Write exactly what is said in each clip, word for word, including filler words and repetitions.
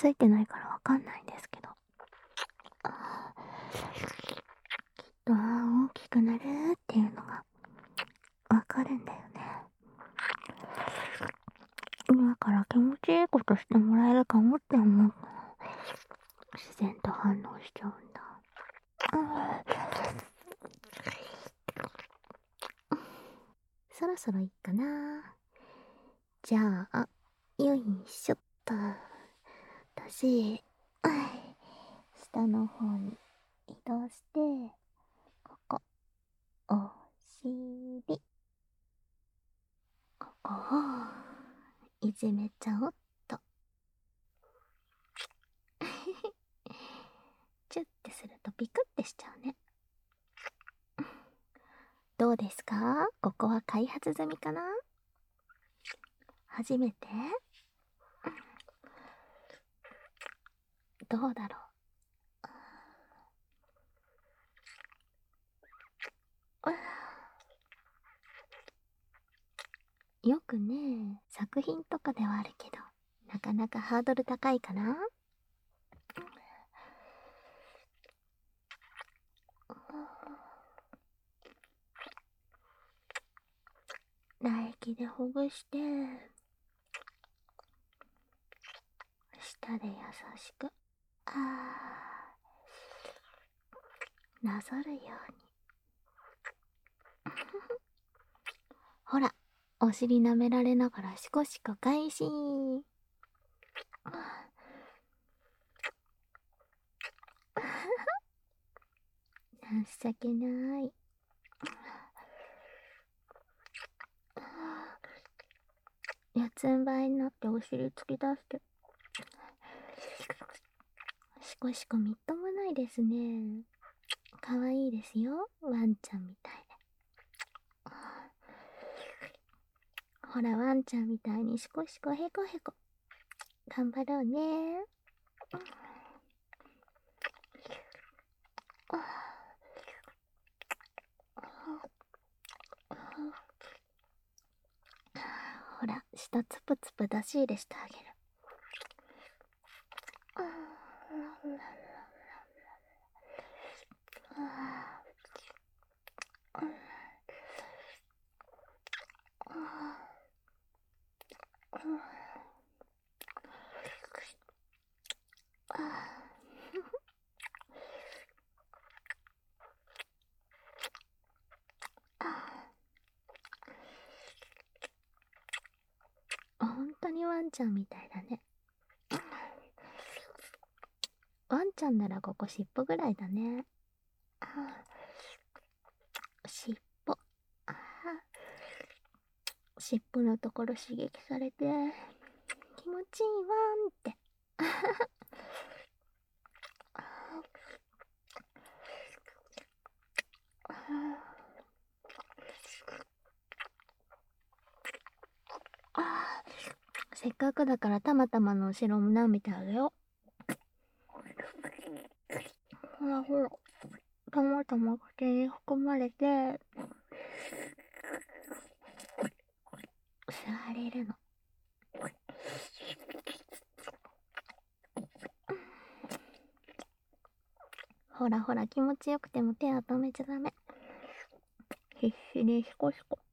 ついてないからわかんないんですけど、きっと大きくなるっていうのがわかるんだよね。今から気持ちいいことしてもらえるかもって思うと自然と反応しちゃうんだ。そろそろいいかな。じゃあ、よいしょっと。私、下の方に移動して、ここ、お尻。ここを、いじめちゃおっと。チュッてするとピクってしちゃうね。どうですか？ここは開発済みかな？初めて？どうだろう。よくね、作品とかではあるけど、なかなかハードル高いかな？唾液でほぐして、舌で優しく、あー、なぞるように。ほら、お尻舐められながらシコシコ開始。情けない。四つん這いになってお尻突き出して。シコシコみっともないですね。かわいいですよ、ワンちゃんみたいで。ほら、ワンちゃんみたいにシコシコヘコヘコ。頑張ろうね。ほら、舌つぷつぷ出し入れしてあげる。本当にワンちゃんみたいだね。ワンちゃんならここ尻尾ぐらいだね。尻尾。尻尾のところ刺激されて気持ちいいわーんって。せっかくだからたまたまの後ろも舐めてあげよう。ほらほら、たまたま口に含まれて吸われるの。ほらほら、気持ちよくても手は止めちゃダメ。必死にシコシコ。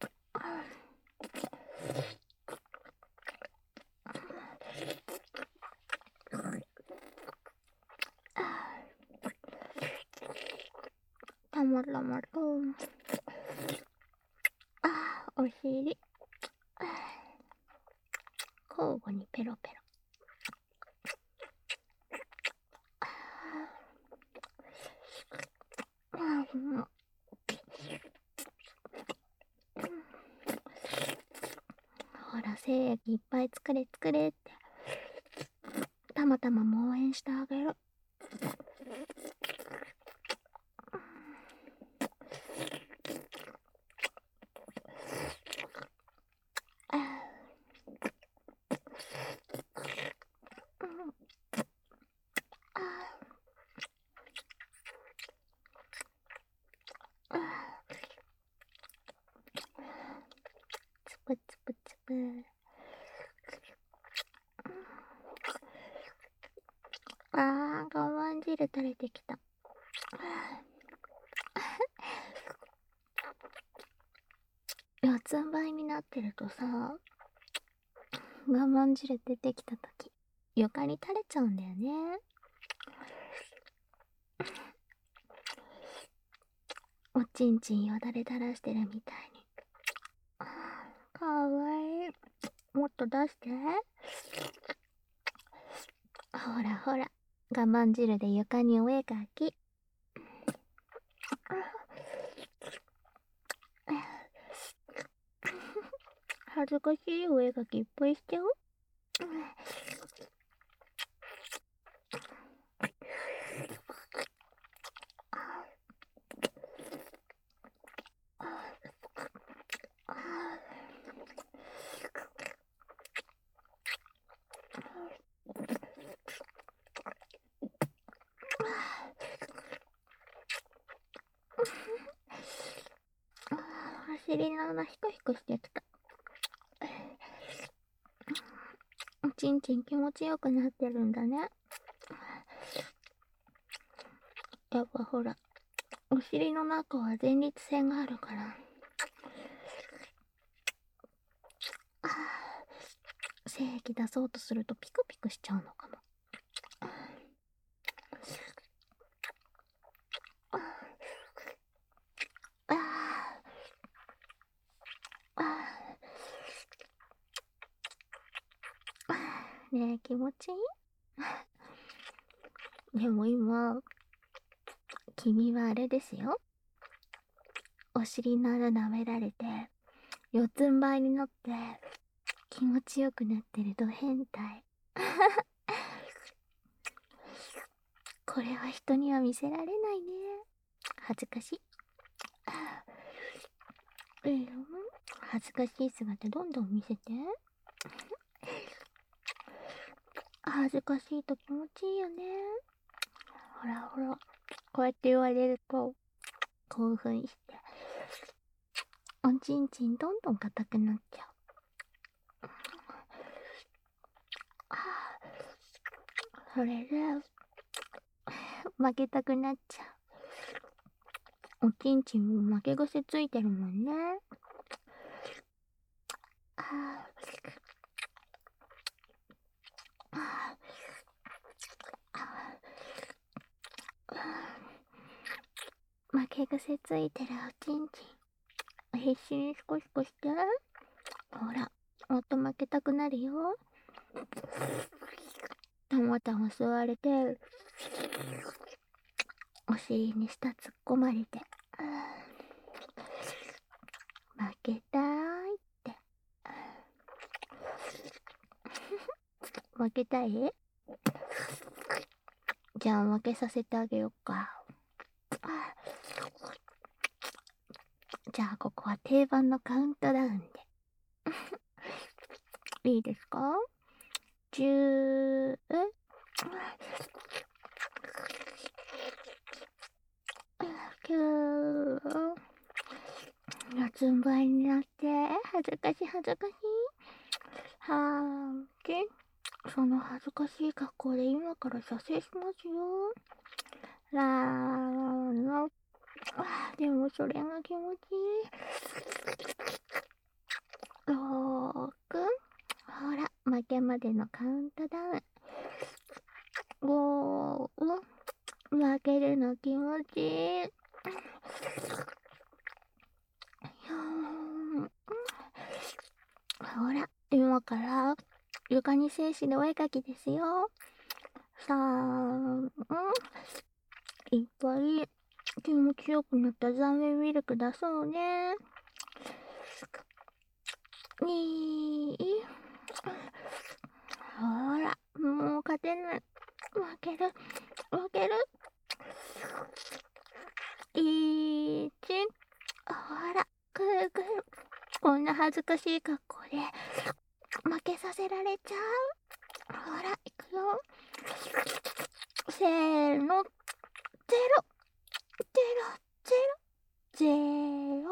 たまたまとあー、お尻交互にペロペロ。ほら、精液いっぱい作れ作れってたまたまも応援してあげる。つぷつぷつぷ。 あー、我慢汁垂れてきた。四つん這いになってるとさ、我慢汁出てきたとき、床に垂れちゃうんだよね。おちんちんよだれ垂らしてるみたいに。かわいい。もっと出して。ほらほら、我慢汁で床にお絵かき。恥ずかしいお絵かきいっぱいしちゃう。お尻の穴ヒクヒクしてきた。おちんちん気持ちよくなってるんだね。やっぱほら、お尻の中は前立腺があるから、精液出そうとするとピクピクしちゃうのかも。ねえ、気持ちいい？でも今、君はあれですよ。お尻の穴舐められて、四つん這いになって、気持ちよくなってるド変態。これは人には見せられないね。恥ずかしい。うん、恥ずかしい姿どんどん見せて。恥ずかしいと気持ちいいよね。ほらほら、こうやって言われると興奮して、おちんちんどんどん硬くなっちゃう。それで負けたくなっちゃう。おちんちんも負け癖ついてるもんね。負け癖ついてるおちんちん、必死にシコシコして。ほら、もっと負けたくなるよ。たまたま吸われて、お尻に舌突っ込まれて、負けたーいって。負けたい？じゃあ負けさせてあげようか。じゃあここは定番のカウントダウンで。いいですか？じゅう、きゅう、四つん這いになって、恥ずかしい恥ずかしい。はーち、その恥ずかしい格好で今から射精しますよ。らーの。でもそれが気持ちいい。ろく、ほら、負けまでのカウントダウン。ご、負けるの気持ちいい。よん、ほら、今から床に静止でお絵かきですよ。さん、いっぱい気持ちよくなった残念ミルク出そうね。に、ほら、もう勝てない。負ける、負ける。いち、ほら、くるくる。こんな恥ずかしい格好で負けさせられちゃう。ほら、いくよ。せーの、ゼロ、ゼロ、ゼロ、ゼロ。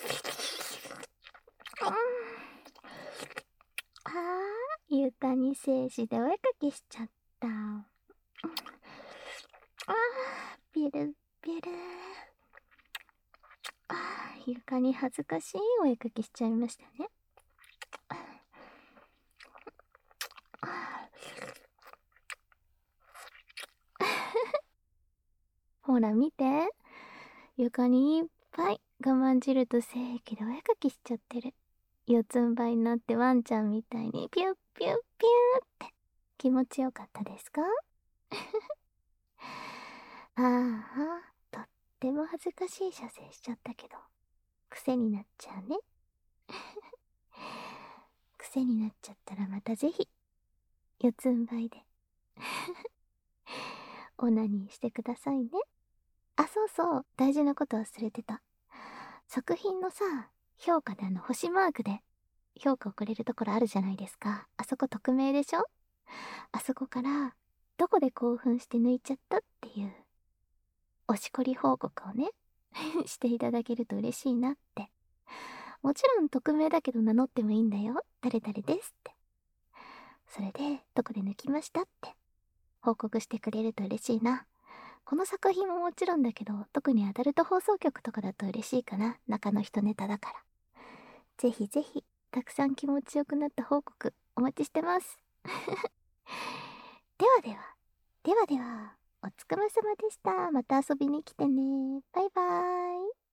うん、あー、床に静止でお絵かきしちゃった。 ビュルビュル。あー、床に恥ずかしいお絵描きしちゃいましたね。ほら見て、床にいっぱい我慢汁と精液でお絵描きしちゃってる。四つん這いになってワンちゃんみたいにピュッピュッピューって気持ちよかったですか？ああ、とっても恥ずかしい射精しちゃったけど、癖になっちゃうね。癖になっちゃったらまたぜひ、四つん這いで、オナニーしてくださいね。あ、そうそう、大事なこと忘れてた。作品のさ、評価であの星マークで評価をくれるところあるじゃないですか。あそこ匿名でしょ？あそこから、どこで興奮して抜いちゃったっていう、おしこり報告をね、していただけると嬉しいなって。もちろん匿名だけど名乗ってもいいんだよ。誰々ですって。それで、どこで抜きましたって報告してくれると嬉しいな。この作品ももちろんだけど、特にアダルト放送局とかだと嬉しいかな。中の人ネタだから。ぜひぜひ、たくさん気持ちよくなった報告、お待ちしてます。ではでは、ではでは、お疲れ様でした。また遊びに来てね。バイバーイ。